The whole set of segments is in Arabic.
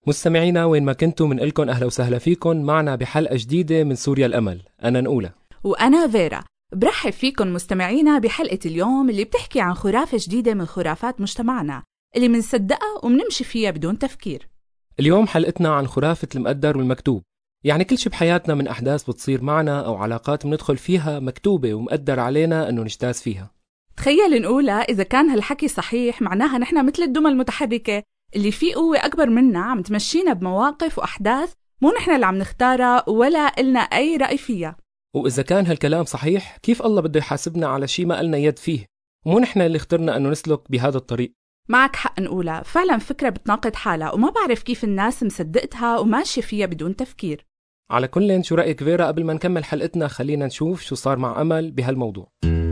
مستمعينا وين ما كنتوا منقلكن أهلا وسهلا فيكن معنا بحلقة جديدة من سوريا الأمل. أنا نقولة وأنا فيرا. برحب فيكن مستمعينا بحلقة اليوم اللي بتحكي عن خرافة جديدة من خرافات مجتمعنا اللي منصدقها ومنمشي فيها بدون تفكير. اليوم حلقتنا عن خرافة المقدر والمكتوب، يعني كل شي بحياتنا من أحداث بتصير معنا أو علاقات بندخل فيها مكتوبة ومقدر علينا أنه نجتاز فيها. تخيل نقولها إذا كان هالحكي صحيح معناها نحن مثل الدمى المتحركة اللي في قوة أكبر منا عم تمشينا بمواقف وأحداث مو نحن اللي عم نختارها ولا إلنا أي رأي فيها. وإذا كان هالكلام صحيح كيف الله بده يحاسبنا على شي ما قلنا يد فيه، ومو نحن اللي اخترنا أنه نسلك بهذا الطريق؟ معك حق نقولها، فعلا فكرة بتناقض حالها وما بعرف كيف الناس مصدقتها وماشية فيها بدون تفكير. على كل شو رأيك فيرا؟ قبل ما نكمل حلقتنا خلينا نشوف شو صار مع أمل بهالموضوع.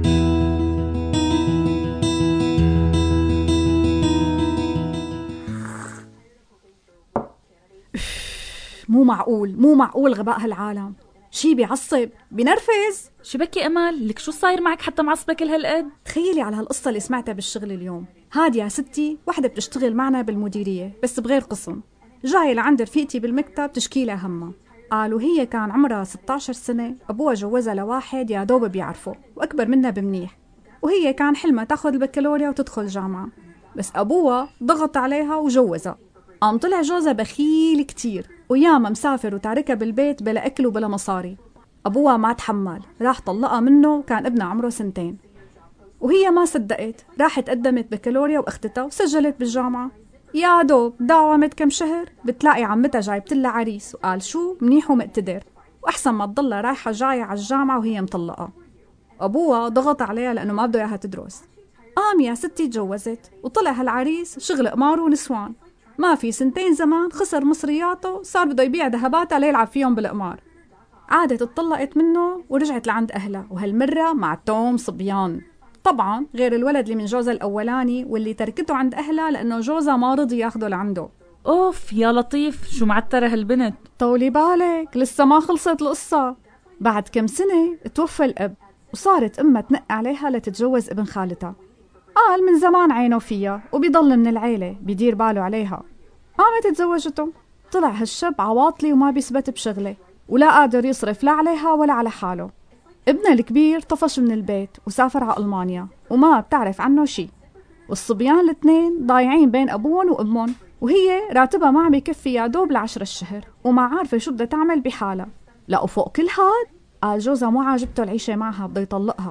مو معقول غباء هالعالم، شي بيعصب بينرفز. شو بكي أمل؟ لك شو صاير معك حتى معصبة كل هالقد؟ تخيلي على هالقصة اللي سمعتها بالشغل اليوم. هادي يا ستي وحدة بتشتغل معنا بالمديرية بس بغير قسم، جاية لعند رفيقتي بالمكتب تشكي لها همها. قالوا هي كان عمرها 16 سنة، أبوها جوزها لواحد يا دوب بيعرفه وأكبر منها بمنيح، وهي كان حلمها تاخد البكالوريا وتدخل جامعة، بس أبوها ضغط عليها وجوزها. قام طلع جوزها بخيل كتير وياما مسافر وتاركها بالبيت بلا أكل وبلا مصاري. أبوها ما تحمل، راح طلقها منه وكان ابنها عمره 2 وهي ما صدقت، راحت قدمت بكالوريا وأختتها وسجلت بالجامعة. يا دوب داومت كم شهر بتلاقي عمتها جايبتلها عريس، وقال شو منيح ومقتدر وأحسن ما تضلها رايحة جاية على الجامعة وهي مطلقة. أبوها ضغط عليها لأنه ما بده إياها تدرس. قام يا ستي تجوزت وطلع هالعريس شغل قمار ونسوان، ما في 2 زمان خسر مصرياته، صار بده يبيع ذهباتها ليلعب فيهم بالقمار. عادت اتطلقت منه ورجعت لعند أهلها، وهالمرة مع توم صبيان طبعا، غير الولد اللي من جوزها الأولاني واللي تركته عند أهلها لأنه جوزها ما رضي ياخده لعنده. أوف يا لطيف، شو معترة هالبنت. طولي بالك لسه ما خلصت القصة. بعد كم سنة توفى الأب وصارت أمها تنق عليها لتتجوز ابن خالتها. قال من زمان عينه فيها وبيضل من العيلة بيدير باله عليها. قامت تزوجته. طلع هالشاب عواطلي وما بيثبت بشغله ولا قادر يصرف لا عليها ولا على حاله. ابنها الكبير طفش من البيت وسافر على ألمانيا وما بتعرف عنه شي، والصبيان 2 ضايعين بين أبوهم وأمهم، وهي راتبها ما عم يكفي يا دوب ل10 الشهر وما عارفة شو بدها تعمل بحالها. لا وفوق كل هاد قال جوزها مو عاجبته العيشة معها بده يطلقها.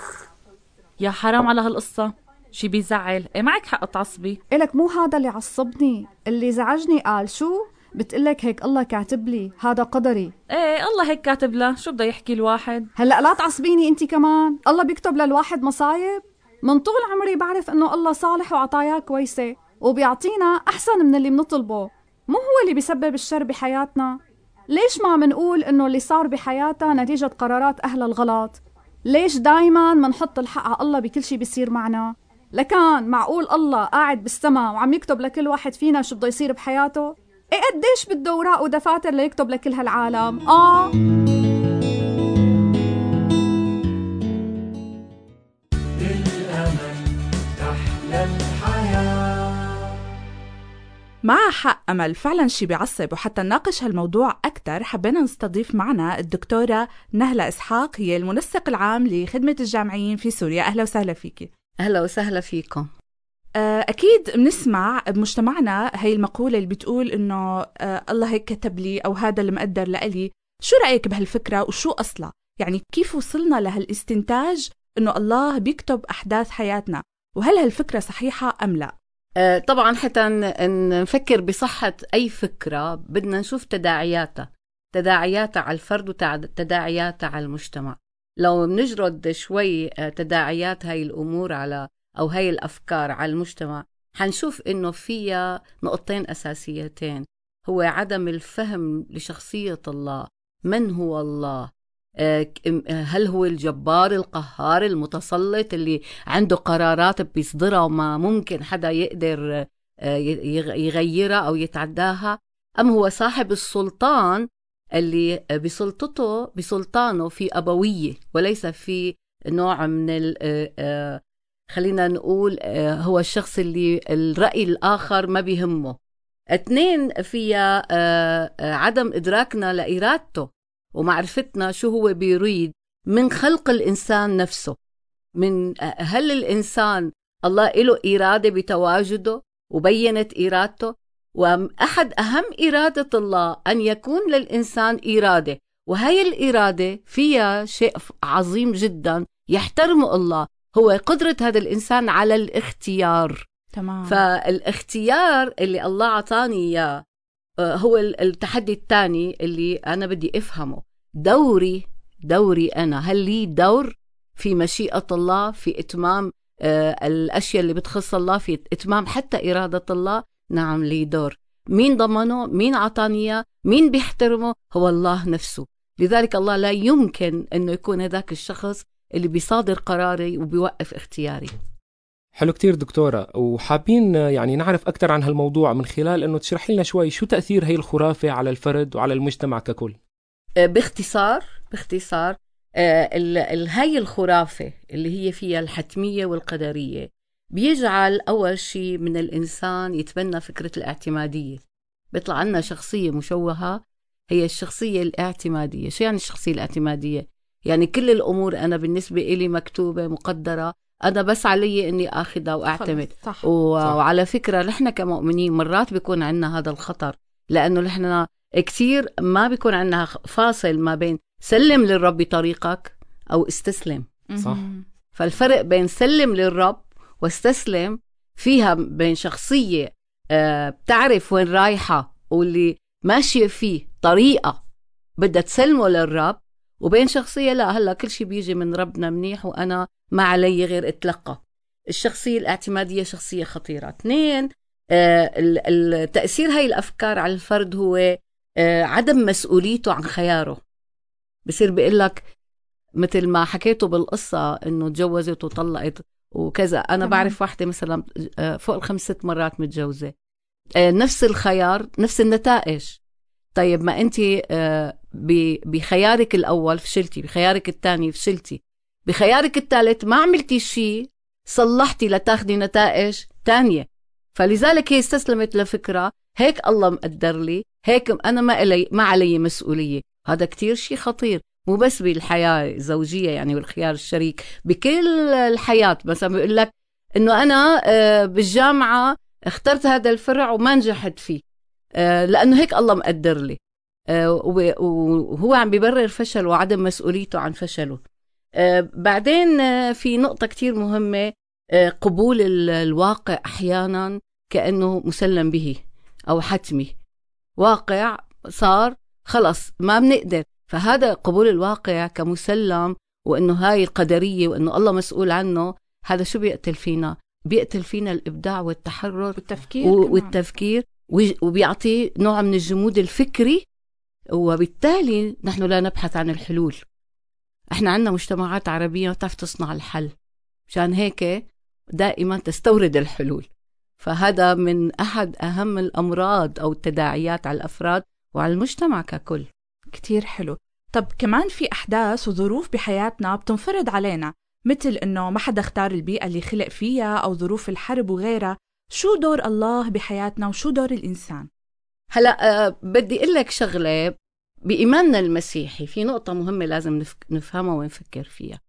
يا حرام على هالقصة، شي بيزعل. معك حق تعصبي. إلك مو هذا اللي عصبني، اللي زعجني قال شو بتقلك هيك الله كاتب لي، هذا قدري. ايه الله هيك كاتب له، شو بده يحكي الواحد؟ هلأ لا تعصبيني انتي كمان، الله بيكتب للواحد مصايب. من طول عمري بعرف انه الله صالح وعطاياه كويسة وبيعطينا احسن من اللي بنطلبه، مو هو اللي بيسبب الشر بحياتنا. ليش ما منقول انه اللي صار بحياتنا نتيجة قرارات اهل الغلط؟ ليش دايما منحط الحق على الله بكل شي بيصير معنا؟ لكان معقول الله قاعد بالسما وعم يكتب لكل واحد فينا شو بده يصير بحياته؟ ايه قديش بده اوراق ودفاتر ليكتب لكل هالعالم؟ مع حق أمل، فعلا شي بيعصب. وحتى نناقش هالموضوع أكتر حبينا نستضيف معنا الدكتورة نهلة إسحاق، هي المنسق العام لخدمة الجامعيين في سوريا. أهلا وسهلا فيكي. أهلا وسهلا فيكم. أكيد بنسمع بمجتمعنا هاي المقولة اللي بتقول إنه الله هيك كتب لي أو هذا اللي مقدر لألي. شو رأيك بهالفكرة وشو أصلا؟ يعني كيف وصلنا لهالاستنتاج إنه الله بيكتب أحداث حياتنا، وهل هالفكرة صحيحة أم لا؟ طبعا حتى نفكر بصحة أي فكرة بدنا نشوف تداعياتها على الفرد وتداعياتها على المجتمع. لو بنجرد شوي تداعيات هاي الأمور أو هاي الأفكار على المجتمع، حنشوف إنه فيها نقطتين أساسيتين، هو عدم الفهم لشخصية الله. من هو الله؟ هل هو الجبار القهار المتسلط اللي عنده قرارات بيصدرها وما ممكن حدا يقدر يغيرها أو يتعداها؟ أم هو صاحب السلطان اللي بسلطانه في أبوية وليس في نوع من خلينا نقول هو الشخص اللي الرأي الآخر ما بيهمه، 2 فيها عدم إدراكنا لإرادته ومعرفتنا شو هو بيريد من خلق الإنسان نفسه. من هل الإنسان الله له إرادة بتواجده وبينت إرادته؟ وأحد أهم إرادة الله أن يكون للإنسان إرادة، وهي الإرادة فيها شيء عظيم جدا يحترمه الله، هو قدرة هذا الإنسان على الاختيار. تمام. فالاختيار اللي الله عطاني إياه هو التحدي الثاني اللي أنا بدي أفهمه. دوري أنا، هل لي دور في مشيئة الله، في إتمام الأشياء اللي بتخص الله، في إتمام حتى إرادة الله؟ نعم لي دور. مين ضمنه؟ مين عطانيه؟ مين بيحترمه؟ هو الله نفسه. لذلك الله لا يمكن أنه يكون هذاك الشخص اللي بيصادر قراري وبيوقف اختياري. حلو كتير دكتورة، وحابين يعني نعرف أكتر عن هالموضوع من خلال أنه تشرحي لنا شوي شو تأثير هي الخرافة على الفرد وعلى المجتمع ككل. باختصار هاي الخرافة اللي هي فيها الحتمية والقدرية بيجعل أول شيء من الإنسان يتبنى فكرة الاعتمادية. بيطلع عنا شخصية مشوهة هي الشخصية الاعتمادية. شو يعني الشخصية الاعتمادية؟ يعني كل الأمور أنا بالنسبة إلي مكتوبة مقدرة، أنا بس علي إني أخذها وأعتمد. صح. وعلى فكرة نحن كمؤمنين مرات بيكون عنا هذا الخطر، لأنه نحن كتير ما بيكون عنا فاصل ما بين سلم للرب طريقك أو استسلم. صح. فالفرق بين سلم للرب واستسلم فيها بين شخصية بتعرف وين رايحة واللي ماشية فيه طريقة بدها تسلمه للرب، وبين شخصية لا، هلا كل شيء بيجي من ربنا منيح وأنا ما علي غير اتلقى. الشخصية الاعتمادية شخصية خطيرة. 2 التأثير هاي الأفكار على الفرد هو عدم مسؤوليته عن خياره. بصير بيقول لك مثل ما حكيته بالقصة إنه تجوزت وطلقت وكذا. أنا بعرف واحدة مثلا فوق 5-6 مرات متجوزة، نفس الخيار نفس النتائج. طيب ما أنت بخيارك الأول فشلتي، بخيارك الثاني فشلتي، بخيارك الثالث ما عملتي شيء صلحتي لتاخدي نتائج تانية. فلذلك هي استسلمت لفكرة هيك الله مقدر لي، هيك أنا ما علي مسؤولية. هذا كتير شيء خطير، مو بس بالحياة الزوجية يعني والخيار الشريك، بكل الحياة. مثلا بيقول لك إنه أنا بالجامعة اخترت هذا الفرع وما نجحت فيه لأنه هيك الله مقدر لي، وهو عم بيبرر فشل وعدم مسؤوليته عن فشله. بعدين في نقطة كتير مهمة، قبول الواقع أحيانا كأنه مسلم به أو حتمي، واقع صار خلص ما بنقدر. فهذا قبول الواقع كمسلم وأنه هاي القدرية وأنه الله مسؤول عنه، هذا شو بيقتل فينا؟ بيقتل فينا الإبداع والتحرر والتفكير وبيعطي نوع من الجمود الفكري، وبالتالي نحن لا نبحث عن الحلول. احنا عندنا مجتمعات عربية تعرف تصنع الحل، مشان هيك دائما تستورد الحلول. فهذا من أحد أهم الأمراض أو التداعيات على الأفراد وعلى المجتمع ككل. كتير حلو. طب كمان في أحداث وظروف بحياتنا بتنفرض علينا، مثل إنه ما حدا اختار البيئة اللي خلق فيها أو ظروف الحرب وغيرها. شو دور الله بحياتنا وشو دور الإنسان؟ هلأ بدي أقول لك شغلة بإيماننا المسيحي، في نقطة مهمة لازم نفهمها ونفكر فيها.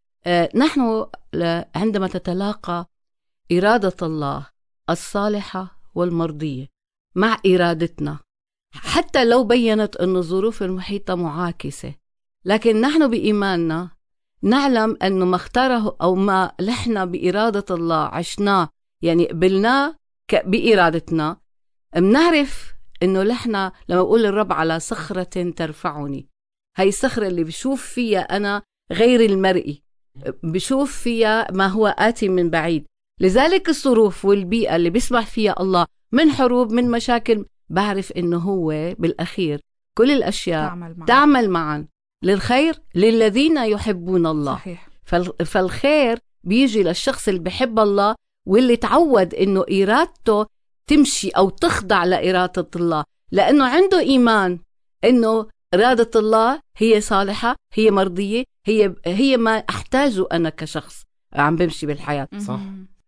نحن عندما تتلاقى إرادة الله الصالحة والمرضية مع إرادتنا، حتى لو بيّنت أن الظروف المحيطة معاكسة، لكن نحن بإيماننا نعلم أنه ما اختاره أو ما لحنا بإرادة الله عشناه، يعني قبلناه بإرادتنا، منعرف أنه لحنا لما أقول الرب على صخرة ترفعني، هاي الصخرة اللي بشوف فيها أنا غير المرئي، بشوف فيها ما هو آتي من بعيد. لذلك الظروف والبيئة اللي بيسمح فيها الله من حروب من مشاكل، بعرف إنه هو بالأخير كل الأشياء تعمل معا للخير للذين يحبون الله. صحيح. فالخير بيجي للشخص اللي بيحب الله واللي تعود إنه إرادته تمشي أو تخضع لإرادة الله، لأنه عنده إيمان إنه إرادة الله هي صالحة، هي مرضية، هي ما أحتاجه أنا كشخص عم بمشي بالحياة. صح.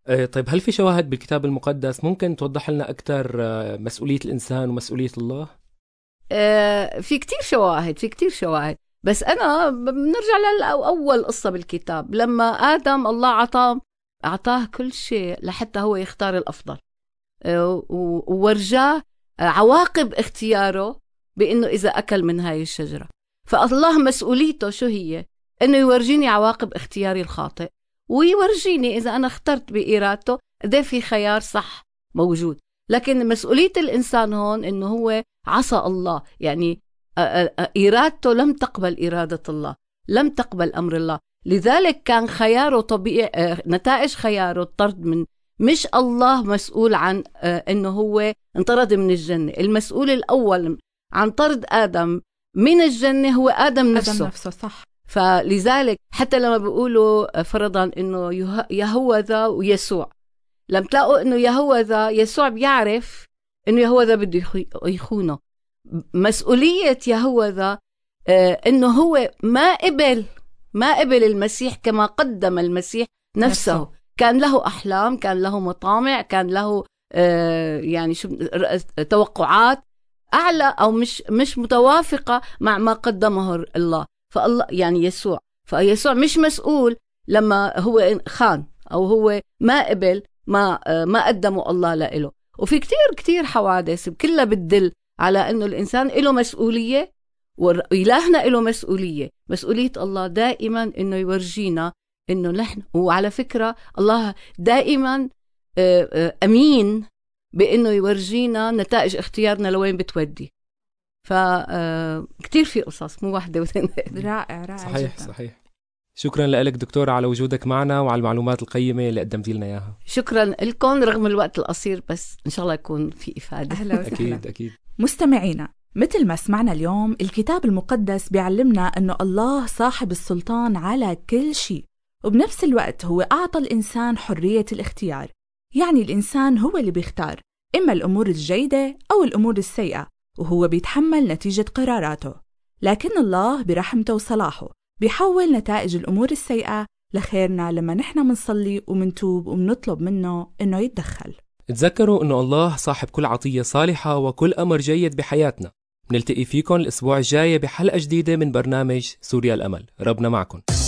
طيب هل في شواهد بالكتاب المقدس ممكن توضح لنا أكثر مسؤولية الإنسان ومسؤولية الله؟ في كتير شواهد بس أنا بنرجع لأول قصة بالكتاب. لما آدم الله أعطاه كل شيء لحتى هو يختار الأفضل، وورجاه عواقب اختياره بأنه إذا أكل من هاي الشجرة. فالله مسؤوليته شو هي؟ أنه يورجيني عواقب اختياري الخاطئ، ويورجيني إذا أنا اخترت بإرادته ده في خيار صح موجود. لكن مسؤولية الإنسان هون أنه هو عصى الله، يعني إرادته لم تقبل إرادة الله، لم تقبل أمر الله. لذلك كان خياره طبيعي، نتائج خياره الطرد من، مش الله مسؤول عن أنه هو انطرد من الجنة. المسؤول الأول عن طرد آدم من الجنة هو آدم نفسه صح. فلذلك حتى لما بيقولوا فرضا إنه يهوذا ويسوع، لم تلاقوا إنه يهوذا يسوع بيعرف إنه يهوذا بده يخونه. مسؤولية يهوذا إنه هو ما قبل المسيح كما قدم المسيح نفسه. كان له أحلام، كان له مطامع، كان له يعني توقعات أعلى أو مش متوافقة مع ما قدمه الله. فالله يعني فيسوع مش مسؤول لما هو خان أو هو ما قبل ما قدمه الله له. وفي كتير حوادث كلها بتدل على أنه الإنسان له مسؤولية، وإلهنا له مسؤولية الله دائما أنه يورجينا أنه نحن. وعلى فكرة الله دائما أمين بأنه يورجينا نتائج اختيارنا لوين بتودي. فكتير في قصص، مو واحدة واثنين. رائع صحيح جدا. صحيح. شكرا لك دكتورة على وجودك معنا وعلى المعلومات القيمة اللي قدمتي لنا إياها. شكرا لكم رغم الوقت القصير، بس إن شاء الله يكون في إفادة. أهلا وسهلا. أكيد. مستمعينا، مثل ما سمعنا اليوم، الكتاب المقدس بيعلمنا أنه الله صاحب السلطان على كل شيء، وبنفس الوقت هو أعطى الإنسان حرية الاختيار. يعني الإنسان هو اللي بيختار إما الأمور الجيدة أو الأمور السيئة، وهو بيتحمل نتيجة قراراته. لكن الله برحمته وصلاحه بيحول نتائج الأمور السيئة لخيرنا لما نحن منصلي ومنتوب ومنطلب منه إنه يتدخل. تذكروا إنه الله صاحب كل عطية صالحة وكل أمر جيد بحياتنا. نلتقي فيكم الأسبوع الجاي بحلقة جديدة من برنامج سوريا الأمل. ربنا معكم.